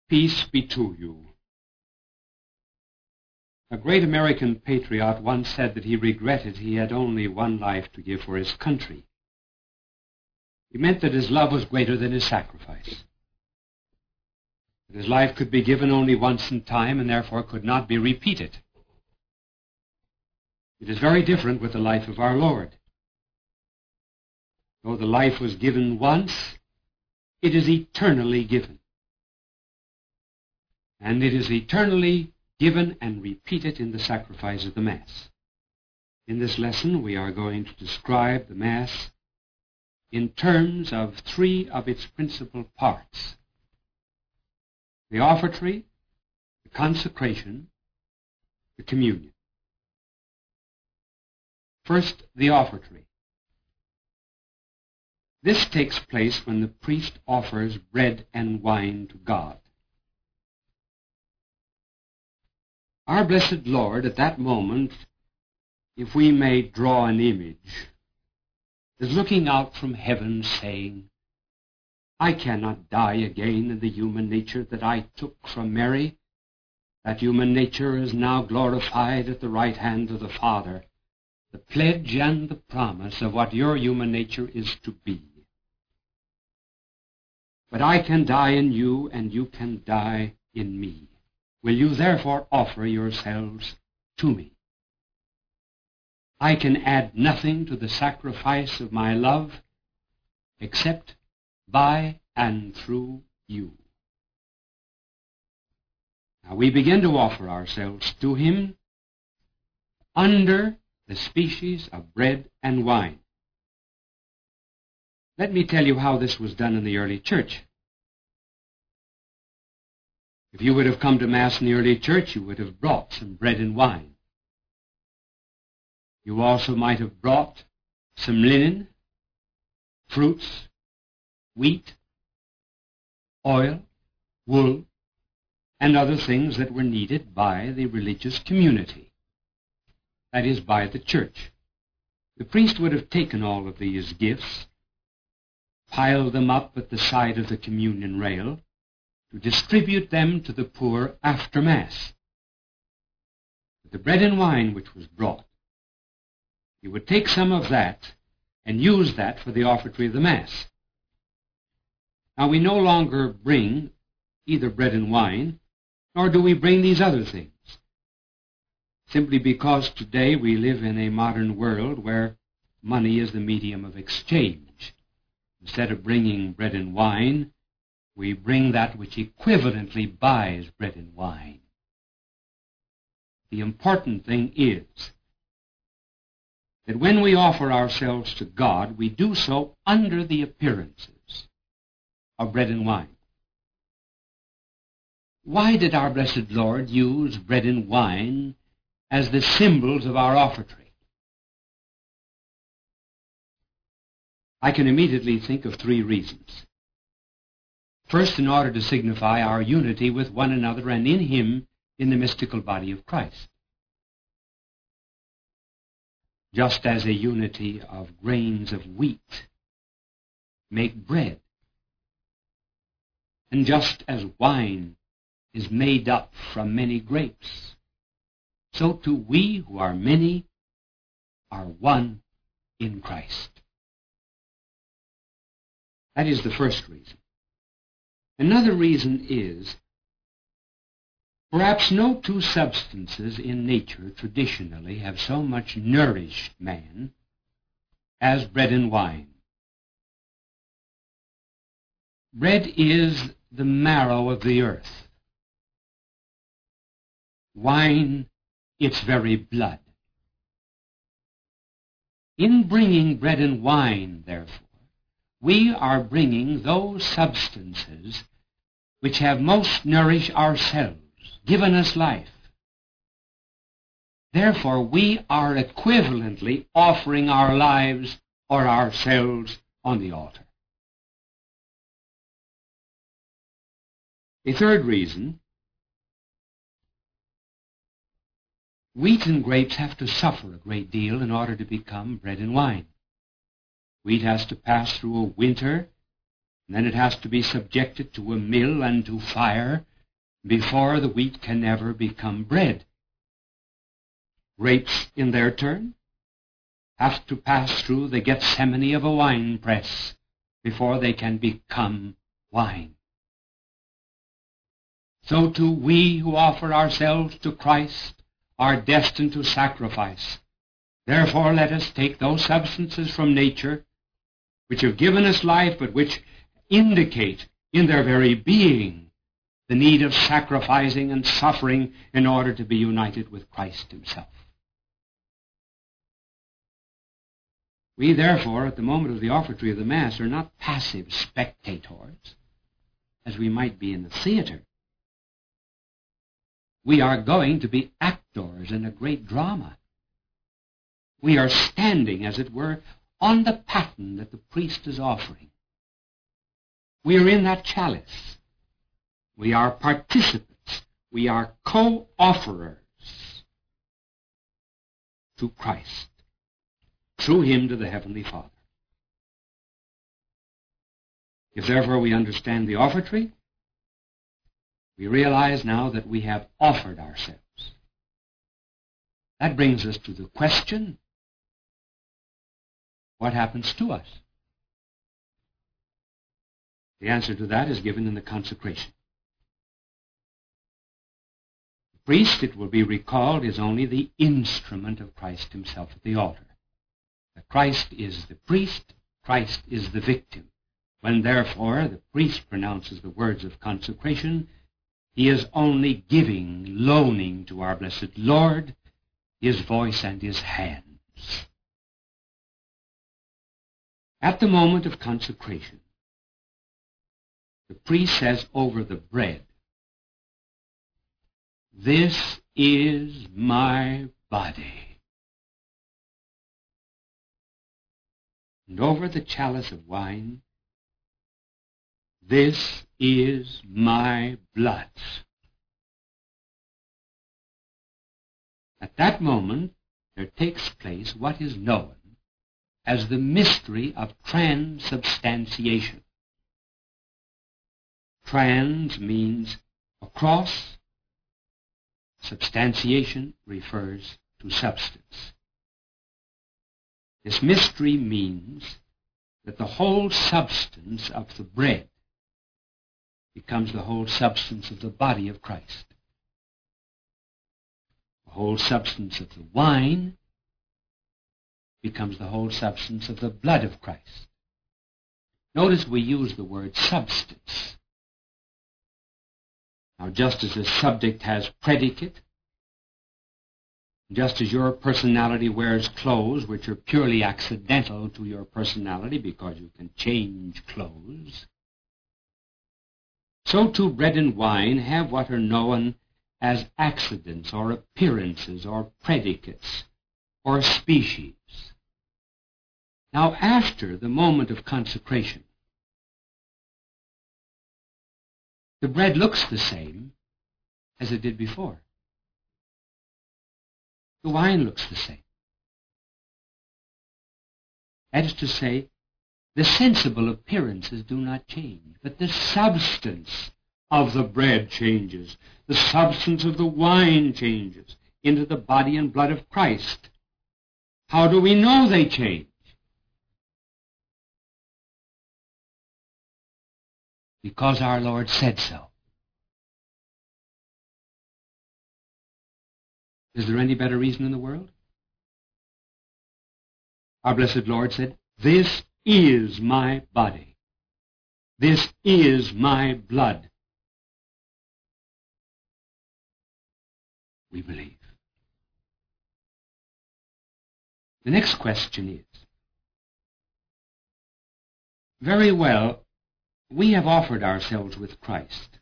Peace be to you. A great American patriot once said that he regretted he had only one life to give for his country. He meant that his love was greater than his sacrifice. That his life could be given only once in time and therefore could not be repeated. It is very different with the life of our Lord. Though the life was given once, it is eternally given. And it is eternally given and repeated in the sacrifice of the Mass. In this lesson, we are going to describe the Mass in terms of three of its principal parts: the offertory, the consecration, the communion. First, the offertory. This takes place when the priest offers bread and wine to God. Our blessed Lord, at that moment, if we may draw an image, is looking out from heaven saying, I cannot die again in the human nature that I took from Mary. That human nature is now glorified at the right hand of the Father, the pledge and the promise of what your human nature is to be. But I can die in you, and you can die in me. Will you therefore offer yourselves to me? I can add nothing to the sacrifice of my love except by and through you. Now we begin to offer ourselves to him under the species of bread and wine. Let me tell you how this was done in the early church. If you would have come to Mass in the early church, you would have brought some bread and wine. You also might have brought some linen, fruits, wheat, oil, wool, and other things that were needed by the religious community, that is, by the church. The priest would have taken all of these gifts, piled them up at the side of the communion rail, to distribute them to the poor after Mass. But the bread and wine which was brought, he would take some of that and use that for the offertory of the Mass. Now we no longer bring either bread and wine, nor do we bring these other things, simply because today we live in a modern world where money is the medium of exchange. Instead of bringing bread and wine, we bring that which equivalently buys bread and wine. The important thing is that when we offer ourselves to God, we do so under the appearances of bread and wine. Why did our blessed Lord use bread and wine as the symbols of our offertory? I can immediately think of three reasons. First, in order to signify our unity with one another and in him in the mystical body of Christ. Just as a unity of grains of wheat make bread, and just as wine is made up from many grapes, so too we who are many are one in Christ. That is the first reason. Another reason is, perhaps no two substances in nature traditionally have so much nourished man as bread and wine. Bread is the marrow of the earth. Wine, its very blood. In bringing bread and wine, therefore, we are bringing those substances which have most nourished ourselves, given us life. Therefore, we are equivalently offering our lives or ourselves on the altar. A third reason, wheat and grapes have to suffer a great deal in order to become bread and wine. Wheat has to pass through a winter, and then it has to be subjected to a mill and to fire before the wheat can ever become bread. Grapes, in their turn, have to pass through the Gethsemane of a wine press before they can become wine. So too we who offer ourselves to Christ are destined to sacrifice. Therefore let us take those substances from nature which have given us life, but which indicate in their very being the need of sacrificing and suffering in order to be united with Christ himself. We, therefore, at the moment of the offertory of the Mass, are not passive spectators, as we might be in the theater. We are going to be actors in a great drama. We are standing, as it were, on the paten that the priest is offering. We are in that chalice. We are participants. We are co-offerers to Christ, through him to the Heavenly Father. If therefore we understand the offertory, we realize now that we have offered ourselves. That brings us to the question, what happens to us? The answer to that is given in the consecration. The priest, it will be recalled, is only the instrument of Christ himself at the altar. Christ is the priest, Christ is the victim. When therefore the priest pronounces the words of consecration, he is only giving, loaning to our blessed Lord his voice and his hands. At the moment of consecration, the priest says over the bread, "This is my body." And over the chalice of wine, "This is my blood." At that moment, there takes place what is known as the mystery of transubstantiation. Trans means across. Substantiation refers to substance. This mystery means that the whole substance of the bread becomes the whole substance of the body of Christ. The whole substance of the wine becomes the whole substance of the blood of Christ. Notice we use the word substance. Now, just as a subject has predicate, just as your personality wears clothes which are purely accidental to your personality because you can change clothes, so too bread and wine have what are known as accidents or appearances or predicates or species. Now, after the moment of consecration, the bread looks the same as it did before. The wine looks the same. That is to say, the sensible appearances do not change, but the substance of the bread changes. The substance of the wine changes into the body and blood of Christ. How do we know they change? Because our Lord said so. Is there any better reason in the world? Our blessed Lord said, "This is my body. This is my blood." We believe. The next question is, very well, we have offered ourselves with Christ.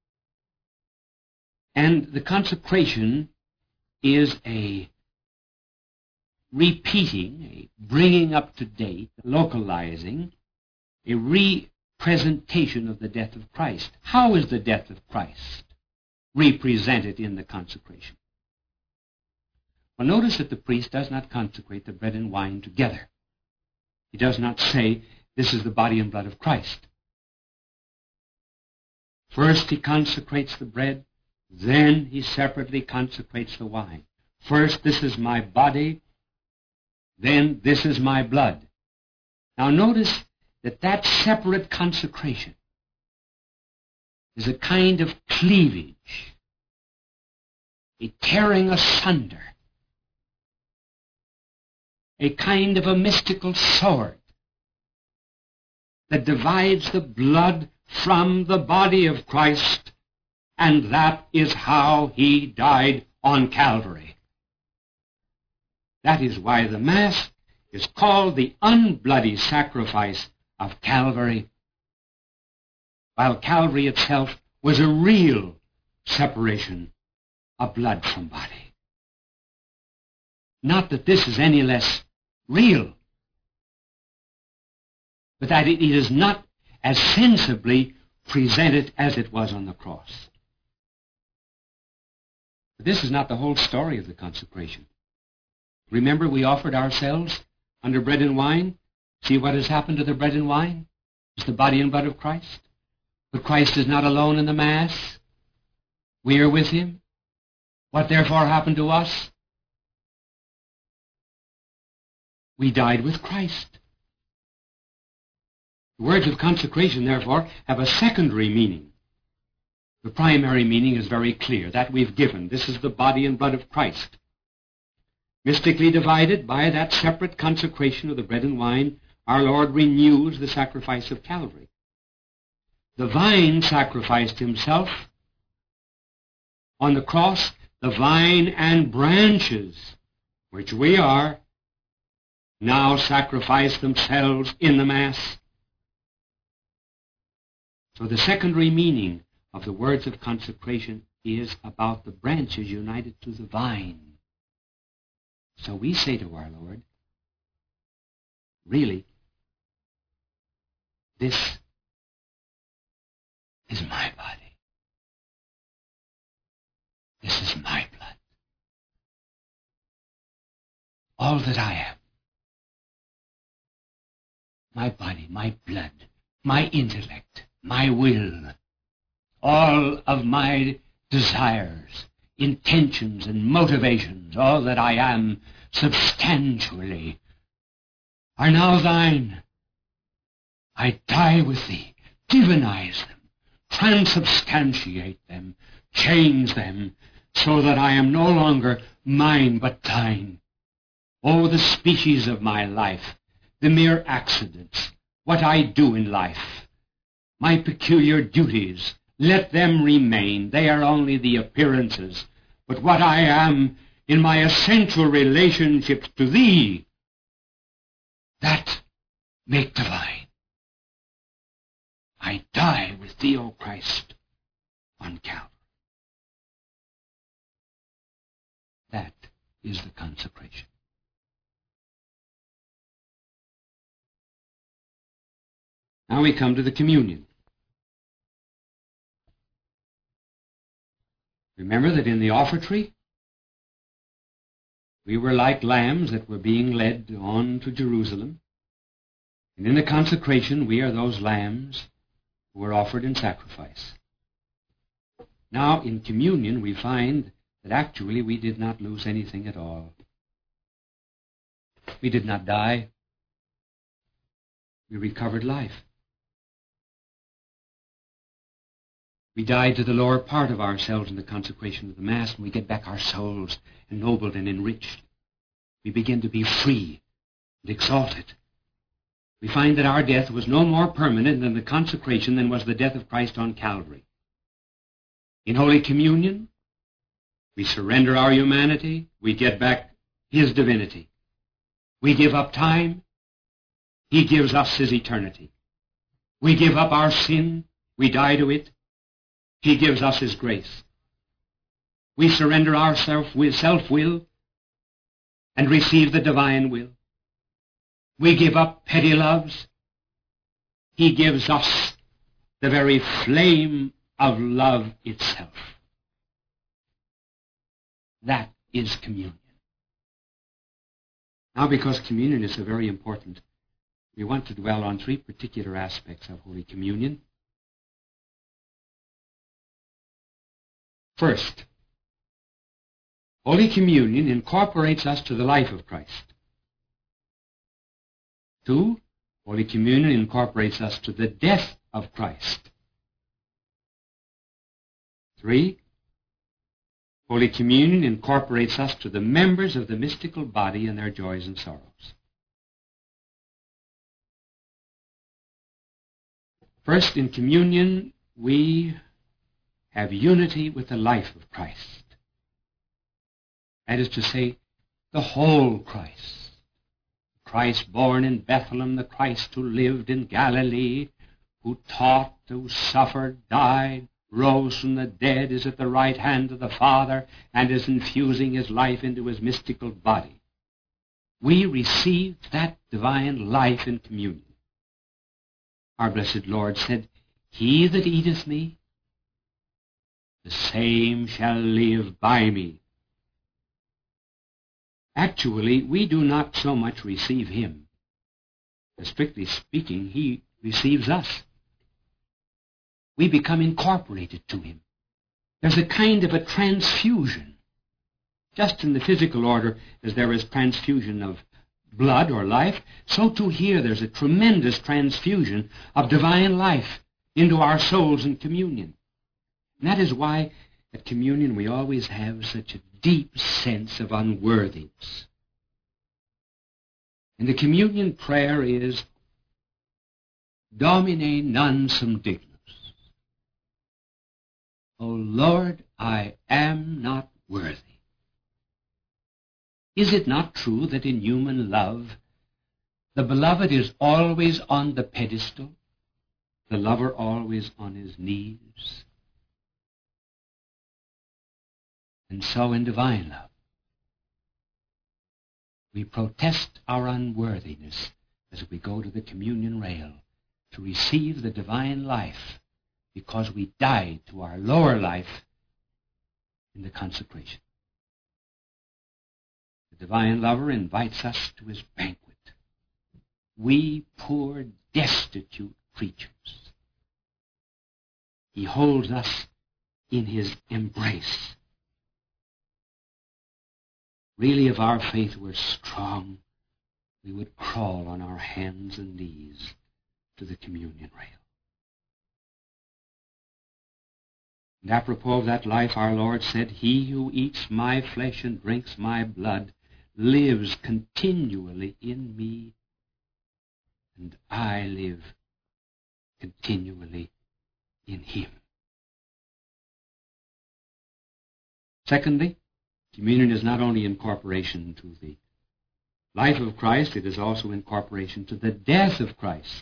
And the consecration is a repeating, a bringing up to date, localizing, a representation of the death of Christ. How is the death of Christ represented in the consecration? Well, notice that the priest does not consecrate the bread and wine together. He does not say, "This is the body and blood of Christ." First, he consecrates the bread, Then he separately consecrates the wine. First, this is my body, then this is my blood. Now notice that separate consecration is a kind of cleavage, a tearing asunder, a kind of a mystical sword that divides the blood from the body of Christ, and that is how he died on Calvary. That is why the Mass is called the unbloody sacrifice of Calvary, while Calvary itself was a real separation of blood from body. Not that this is any less real, but that it is not as sensibly presented as it was on the cross. But this is not the whole story of the consecration. Remember, we offered ourselves under bread and wine. See what has happened to the bread and wine? It's the body and blood of Christ. But Christ is not alone in the Mass. We are with him. What therefore happened to us? We died with Christ. The words of consecration, therefore, have a secondary meaning. The primary meaning is very clear, that we've given. This is the body and blood of Christ. Mystically divided by that separate consecration of the bread and wine, our Lord renews the sacrifice of Calvary. The vine sacrificed himself. On the cross, the vine and branches, which we are, now sacrifice themselves in the Mass. So the secondary meaning of the words of consecration is about the branches united to the vine. So we say to our Lord, really, this is my body. This is my blood. All that I am. My body, my blood, my intellect, my will, all of my desires, intentions and motivations, all that I am substantially, are now thine. I die with thee, divinize them, transubstantiate them, change them, so that I am no longer mine but thine. Oh, the species of my life, the mere accidents, what I do in life, my peculiar duties, let them remain. They are only the appearances. But what I am in my essential relationships to thee, that make divine. I die with thee, O Christ, on Calvary. That is the consecration. Now we come to the communion. Remember that in the offertory, we were like lambs that were being led on to Jerusalem. And in the consecration, we are those lambs who were offered in sacrifice. Now, in communion, we find that actually we did not lose anything at all. We did not die. We recovered life. We died to the lower part of ourselves in the consecration of the Mass, and we get back our souls ennobled and enriched. We begin to be free and exalted. We find that our death was no more permanent in the consecration than was the death of Christ on Calvary. In Holy Communion, we surrender our humanity, we get back his divinity. We give up time, he gives us his eternity. We give up our sin, we die to it, he gives us his grace. We surrender our self-will and receive the divine will. We give up petty loves. He gives us the very flame of love itself. That is communion. Now, because communion is so very important, we want to dwell on three particular aspects of Holy Communion. First, Holy Communion incorporates us to the life of Christ. 2, Holy Communion incorporates us to the death of Christ. 3, Holy Communion incorporates us to the members of the mystical body in their joys and sorrows. First, in communion, we have unity with the life of Christ. That is to say, the whole Christ. Christ born in Bethlehem, the Christ who lived in Galilee, who taught, who suffered, died, rose from the dead, is at the right hand of the Father, and is infusing his life into his mystical body. We receive that divine life in communion. Our blessed Lord said, "He that eateth me, the same shall live by me." Actually, we do not so much receive him, as strictly speaking, he receives us. We become incorporated to him. There's a kind of a transfusion. Just in the physical order, as there is transfusion of blood or life, so too here there's a tremendous transfusion of divine life into our souls in communion. And that is why at communion we always have such a deep sense of unworthiness. And the communion prayer is, Domine non sum dignus. O Lord, I am not worthy. Is it not true that in human love, the beloved is always on the pedestal, the lover always on his knees? And so in divine love, we protest our unworthiness as we go to the communion rail to receive the divine life because we died to our lower life in the consecration. The divine lover invites us to his banquet. We poor, destitute creatures. He holds us in his embrace. Really, if our faith were strong, we would crawl on our hands and knees to the communion rail. And apropos of that life, our Lord said, "He who eats my flesh and drinks my blood lives continually in me, and I live continually in him." Secondly, communion is not only incorporation to the life of Christ, it is also incorporation to the death of Christ.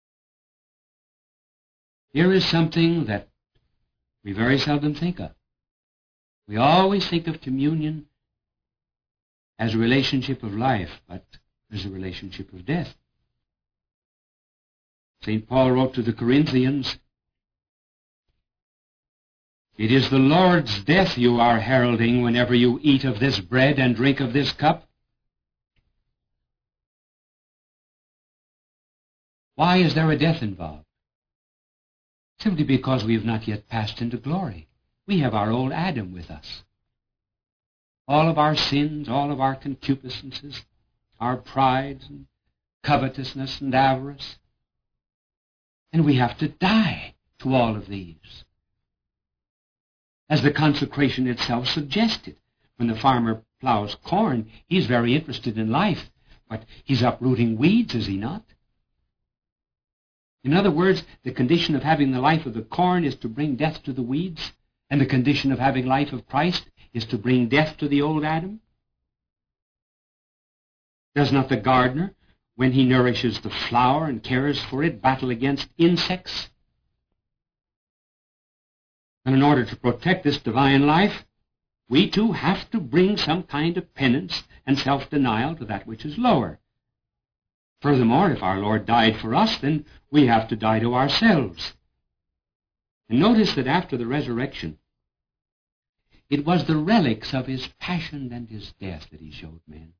Here is something that we very seldom think of. We always think of communion as a relationship of life, but as a relationship of death. St. Paul wrote to the Corinthians, "It is the Lord's death you are heralding whenever you eat of this bread and drink of this cup." Why is there a death involved? Simply because we have not yet passed into glory. We have our old Adam with us. All of our sins, all of our concupiscences, our prides and covetousness and avarice. And we have to die to all of these. As the consecration itself suggested, when the farmer plows corn, he's very interested in life, but he's uprooting weeds, is he not? In other words, the condition of having the life of the corn is to bring death to the weeds, and the condition of having life of Christ is to bring death to the old Adam. Does not the gardener, when he nourishes the flower and cares for it, battle against insects? And in order to protect this divine life, we too have to bring some kind of penance and self-denial to that which is lower. Furthermore, if our Lord died for us, then we have to die to ourselves. And notice that after the resurrection, it was the relics of his passion and his death that he showed men.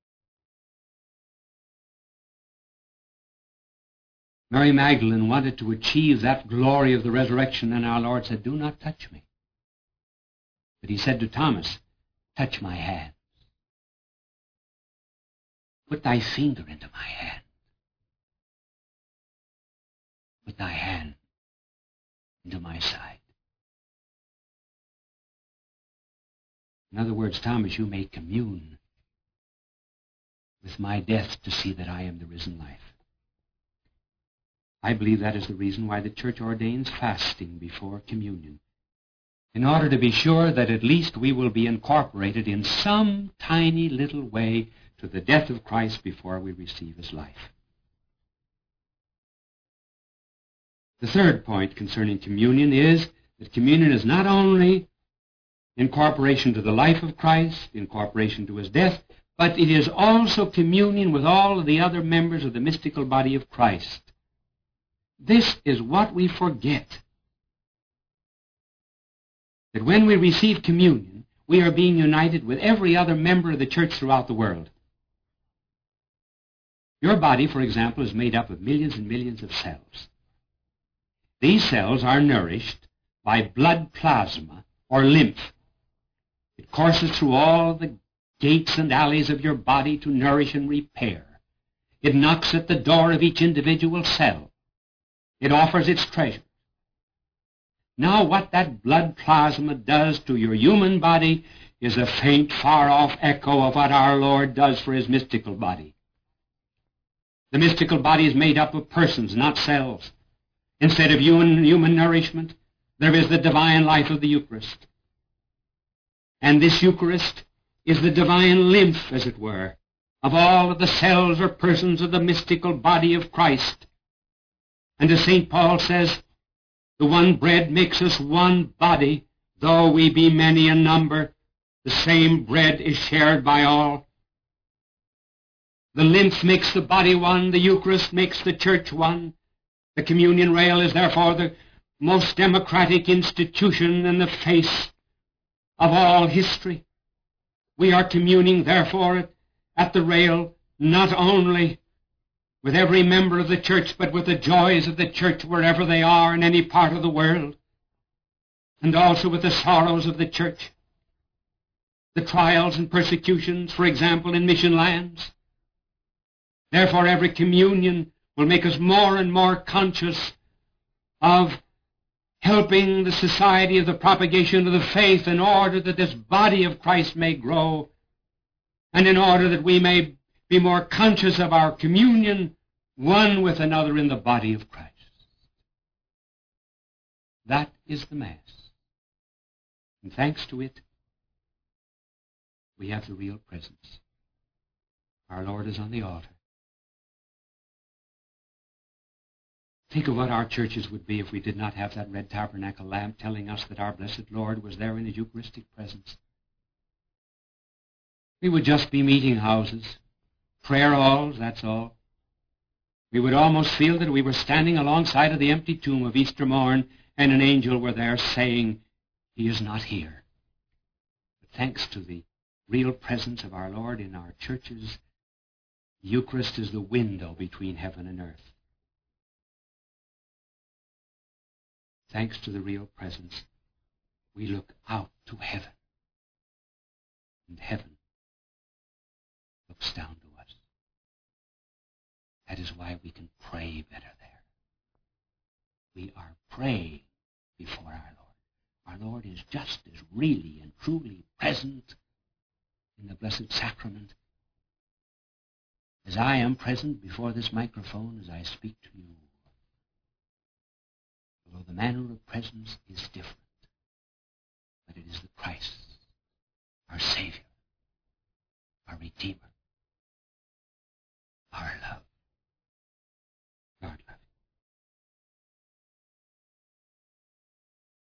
Mary Magdalene wanted to achieve that glory of the resurrection, and our Lord said, "Do not touch me." But But he said to Thomas, touch my hand. Put thy finger into my hand. Put thy hand into my side. In other words, Thomas, you may commune with my death to see that I am the risen life. I believe that is the reason why the church ordains fasting before communion, in order to be sure that at least we will be incorporated in some tiny little way to the death of Christ before we receive his life. The third point concerning communion is that communion is not only incorporation to the life of Christ, incorporation to his death, but it is also communion with all of the other members of the mystical body of Christ. This is what we forget. That when we receive communion, we are being united with every other member of the church throughout the world. Your body, for example, is made up of millions and millions of cells. These cells are nourished by blood plasma or lymph. It courses through all the gates and alleys of your body to nourish and repair. It knocks at the door of each individual cell. It offers its treasure. Now what that blood plasma does to your human body is a faint, far-off echo of what our Lord does for his mystical body. The mystical body is made up of persons, not cells. Instead of human nourishment, there is the divine life of the Eucharist. And this Eucharist is the divine lymph, as it were, of all of the cells or persons of the mystical body of Christ. And as St. Paul says, the one bread makes us one body, though we be many in number, the same bread is shared by all. The lymph makes the body one, the Eucharist makes the church one. The communion rail is therefore the most democratic institution in the face of all history. We are communing, therefore, at the rail not only with every member of the church, but with the joys of the church wherever they are in any part of the world, and also with the sorrows of the church, the trials and persecutions, for example, in mission lands. Therefore, every communion will make us more and more conscious of helping the society of the propagation of the faith in order that this body of Christ may grow, and in order that we may be more conscious of our communion one with another in the body of Christ. That is the Mass. And thanks to it, we have the real presence. Our Lord is on the altar. Think of what our churches would be if we did not have that red tabernacle lamp telling us that our blessed Lord was there in his Eucharistic presence. We would just be meeting houses, prayer halls, that's all. We would almost feel that we were standing alongside of the empty tomb of Easter morn, and an angel were there saying, he is not here. But thanks to the real presence of our Lord in our churches, the Eucharist is the window between heaven and earth. Thanks to the real presence, we look out to heaven, and heaven looks down to us. That is why we can pray better there. We are praying before our Lord. Our Lord is just as really and truly present in the Blessed Sacrament as I am present before this microphone as I speak to you. Although the manner of presence is different, but it is the Christ, our Savior, our Redeemer, our love.